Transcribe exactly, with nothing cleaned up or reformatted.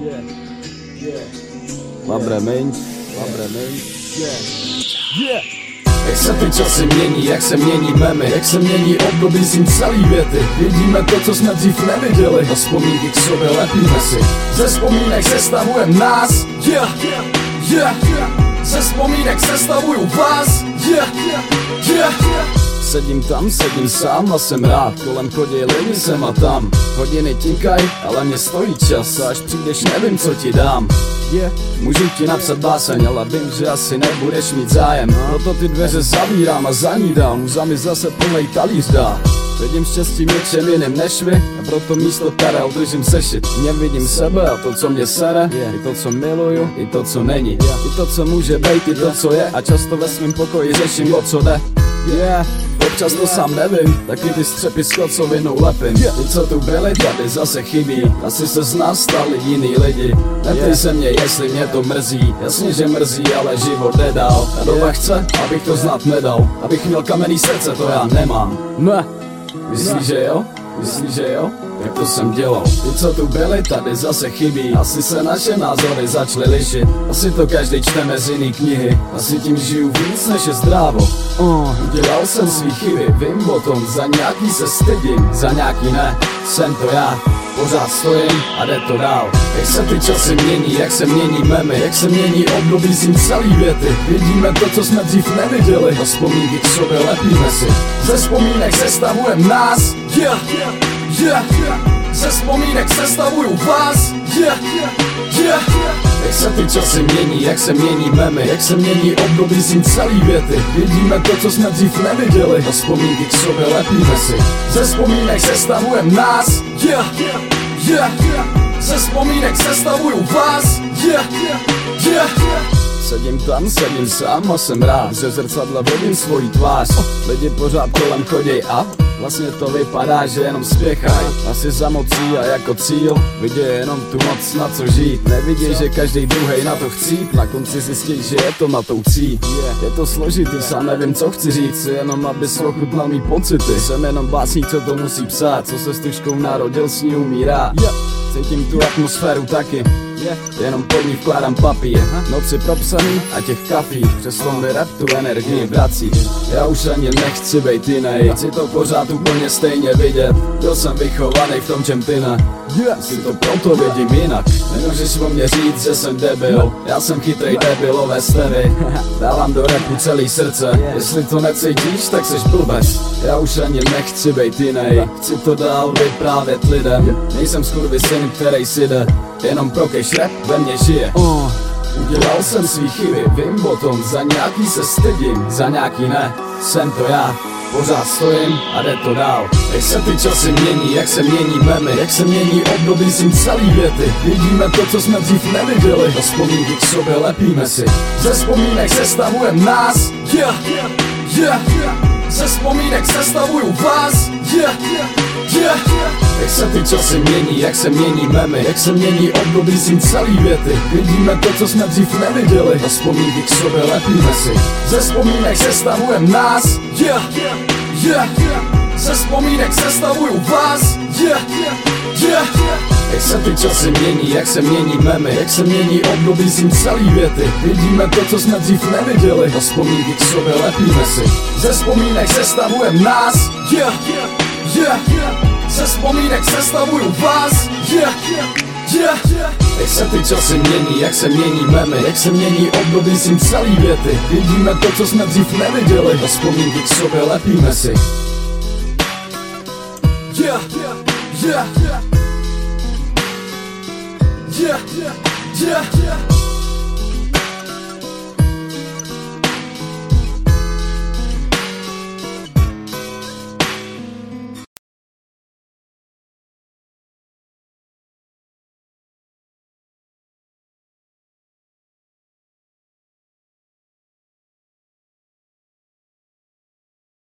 Yeah, yeah, Labrement, Labrement, yeah, yeah. Jak se ty časy mění, jak se mění memy, jak se mění období zim celý věty. Vidíme to, co jsme dřív neviděli, a vzpomínky k sobě lepíme si. Ze vzpomínek sestavujem nás, yeah, yeah, yeah. Ze vzpomínek sestavuju vás, yeah, yeah, yeah. Sedím tam, sedím sám a jsem rád, kolem chodí lidi sem a tam. Hodiny tikaj, ale mě stojí čas, a až přijdeš nevím, co ti dám. Yeah. Můžu ti napsat báseň, ale vím, že asi nebudeš mít zájem. Proto ty dveře zavírám a za ní dál můza mi zase plnej talíř dá. Vidím štěstí v něčem jiným než vy, a proto místo perel držím sešit. Nevidím sebe a to, co mě sere, yeah. I to, co miluju, i to, co není, yeah. I to, co může být, i to, co je, a často ve svým pokoji řeším, o co jde. Yeah. Občas to sám nevím, taky ty střepy s kocovinou lepím. Ty, co tu byli, tady zase chybí. Asi se z nás stali jiný lidi. Neptej se mě, jestli mě to mrzí. Jasně, že mrzí, ale život jde dál. Ta doba chce, abych to znát nedal. Abych měl kamenný srdce, to já nemám. Ne. Myslíš, že jo? Myslíš, že jo? Jak to jsem dělal? Ty, co tu byli, tady zase chybí. Asi se naše názory začaly lišit. Asi to každý čteme z jiný knihy. Asi tím žiju víc, než je zdrávo. uh, Udělal jsem svý chyby, vím o tom. Za nějaký se stydím, za nějaký ne. Jsem to já, pořád stojím a jde to dál. Jak se ty časy mění, jak se mění memy, jak se mění období zim celý věty. Vidíme to, co jsme dřív neviděli, a vzpomínky k sobě lepíme si. Ze vzpomínek sestavujem nás, yeah, yeah, yeah. Ze vzpomínek sestavuju vás, yeah, yeah, yeah. Jak se ty časy mění, jak se mění memy, jak se mění období zim celý věty. Vidíme to, co jsme dřív neviděli, a vzpomínky k sobě lepíme si. Ze vzpomínek sestavujem nás, yeah, yeah, yeah. Ze vzpomínek sestavuju vás, yeah, yeah, yeah. Sedím tam, sedím sám a jsem rád, že zrcadla vidím svoji tvář. Lidi pořád kolem chodí a vlastně to vypadá, že jenom spěchaj. Asi za mocí a jako cíl vidí jenom tu moc, na co žít. Nevidí, že každý druhej na to chcít, na konci zjistí, že je to na tou cí. Je to složitý, sám nevím, co chci říct, jenom abys ochutnal mý pocity. Jsem jenom básník, co to musí psát, co se s tužkou narodil, s ní umírá. Cítím tu atmosféru taky, yeah. Jenom pod ní vkládám papír. Noci propsaný a těch kafí, přesto mi rap tu energii vrací. Já už ani nechci bejt jinej, chci to pořád úplně stejně vidět. Byl jsem vychovaný v tom, čem ty ne, yeah. Si to proto vidím jinak. Nemůžeš o mě říct, že jsem debil, já jsem chytrej debilové stery. Dávám do rapu celý srdce, jestli to necítíš, tak seš blbec. Já už ani nechci bejt jinej, chci to dál vyprávět lidem. Nejsem skurvysyn, který si jde, jenom prokeš rap ve mně žije. uh. Udělal jsem svý chyby, vím o tom, za nějaký se stydím, za nějaký ne. Jsem to já, pořád stojím a jde to dál. Jak se ty časy mění, jak se mění memy, jak se mění období zim celý věty. Vidíme to, co jsme dřív neviděli, a vzpomínky k sobě lepíme si. Ze vzpomínek sestavujem nás, yeah, yeah, yeah. Ze vzpomínek sestavuju vás, yeah, yeah, yeah. Jak se ty časy mění, jak se mění memy, jak se mění období zim celý věty. Vidíme to, co jsme dřív neviděli, a vzpomínky k sobě lepíme si. Ze vzpomínek sestavujem nás, yeah, yeah, yeah. Ze vzpomínek sestavuju vás, yeah, yeah, yeah. Jak se ty časy mění, jak se mění memy, jak se mění období zim celý věty. Vidíme to, co jsme dřív neviděli, a vzpomínky k sobě lepíme si. Ze vzpomínek sestavujem nás, yeah, yeah, yeah. Ze vzpomínek sestavuju vás, yeah, yeah, yeah. Jak se ty časy mění, jak se mění memy, jak se mění období zim celý věty. Vidíme to, co jsme dřív neviděli, a vzpomínky k sobě lepíme si. Yeah, yeah, yeah, yeah. Yeah, yeah, yeah, yeah.